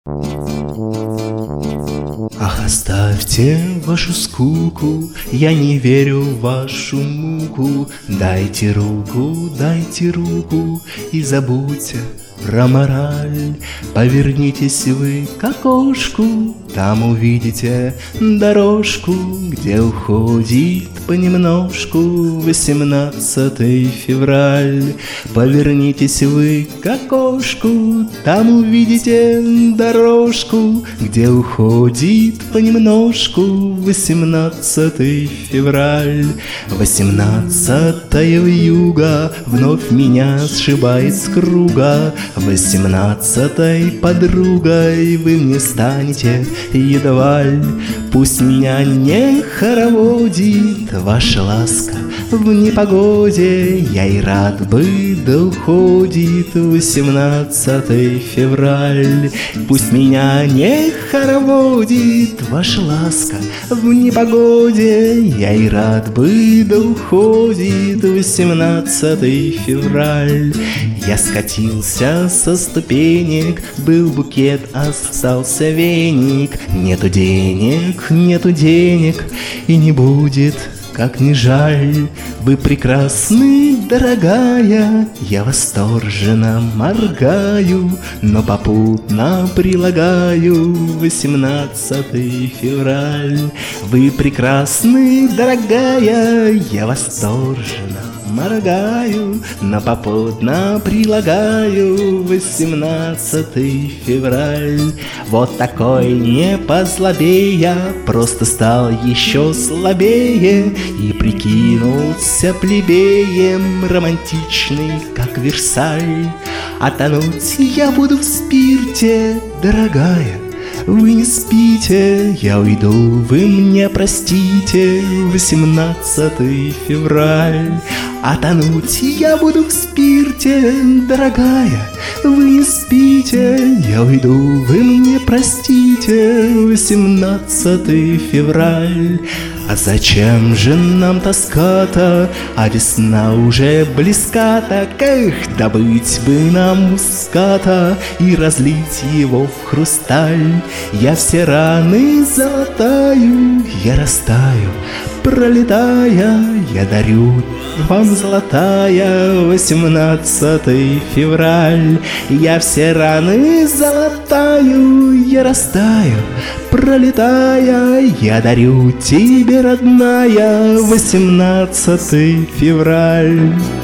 Ах, оставьте вашу скуку, я не верю в вашу муку. Дайте руку и забудьте про мораль. Повернитесь вы к окошку, там увидите дорожку, где уходит понемножку 18 февраль. Повернитесь вы к окошку, там увидите дорожку, где уходит понемножку 18 февраль. 18 вьюга вновь меня сшибает с круга. 18-й подругой вы мне станете едва ль. Пусть меня не хороводит ваша ласка в непогоде, я и рад бы, да уходит 18 февраль. Пусть меня не хороводит ваша ласка в непогоде, я и рад бы, да уходит 18 февраль. Я скатился со ступенек, был букет, остался веник. Нету денег, и не будет, как ни жаль. Вы прекрасны, дорогая, я восторженно моргаю, но попутно прилагаю 18 февраль. Вы прекрасны, дорогая, я восторженно моргаю, но попутно прилагаю 18 февраль. Вот такой не послабее, просто стал еще слабее и прикинулся плебеем, романтичный, как Версаль. А тонуть я буду в спирте, дорогая, вы не спите, я уйду, вы мне простите 18 февраль. А тонуть я буду в спирте, дорогая, вы не спите, я уйду, вы мне простите 18 февраль. А зачем же нам тоска-то, а весна уже близка-то? Эх, добыть бы нам муската и разлить его в хрусталь. Я все раны залатаю, я растаю, пролетая, я дарю вам, золотая, 18 февраль. Я все раны залатаю, я растаю, пролетая, я дарю тебе, родная, 18 февраль.